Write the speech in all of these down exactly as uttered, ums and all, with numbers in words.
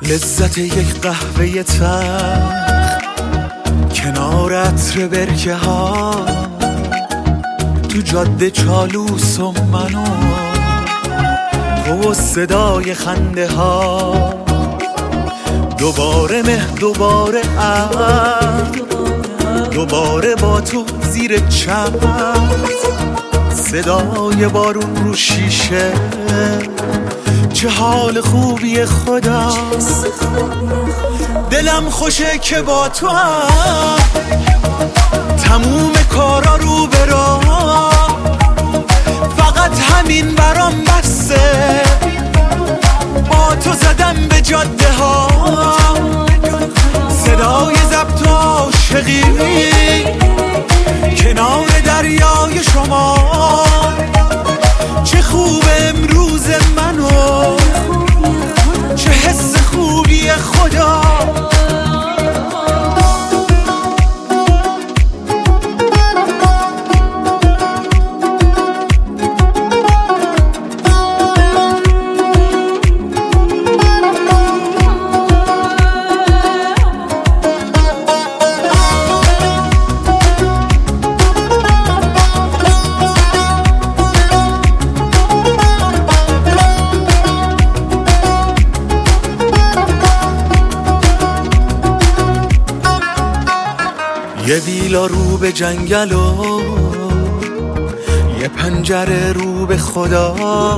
لذت یک قهوه تلخ کنار عطر برکه ها، تو جاده چالوس و منو تو و صدای خنده ها، دوباره مه دوباره عرض، دوباره با تو زیر چتر، صدای بارون رو شیشه، چه حال خوبی خدا، دلم خوشه که با تو هم تموم کارا رو برا، فقط همین برام بسه، با تو زدم به جاده ها، صدای ضبط عاشقی کنار دریای شما، چه خوب امروز منو، چه حس خوبی خدا. یه ویلا رو به جنگل و یه پنجره رو به خدا،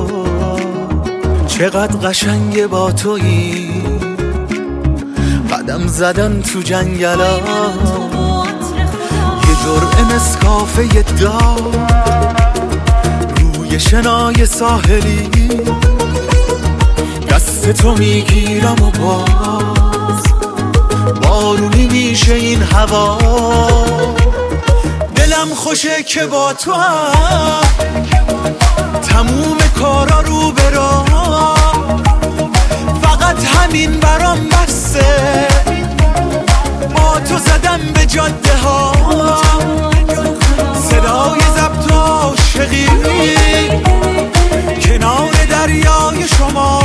چقدر قشنگه با تویی قدم زدن تو جنگلا، یه جرعه نسکافه دار روی شنای ساحلی، دست تو میگیرم و باز بارونی میشه این هوا، دلم خوشه که با تو هم تموم کارا رو برا، فقط همین برام بسه، با تو زدم به جاده ها، صدای ضبط عاشقی کنار دریای شما،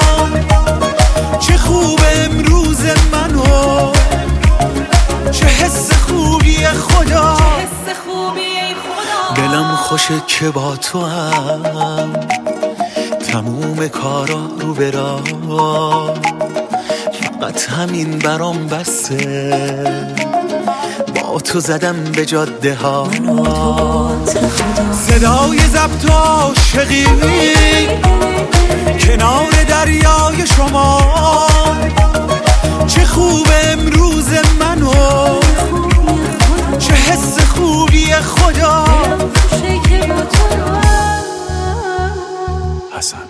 چه خوب امروز منو، چه حس خوبی خدا، دلم خوشه که با تو هم تموم کارا رو برا، فقط همین برام بسه، با تو زدم به جاده ها، صدای ضبط عاشقی کنار دریای شما، چه خوب امروز منو، چه حس خوبی خدا. حسن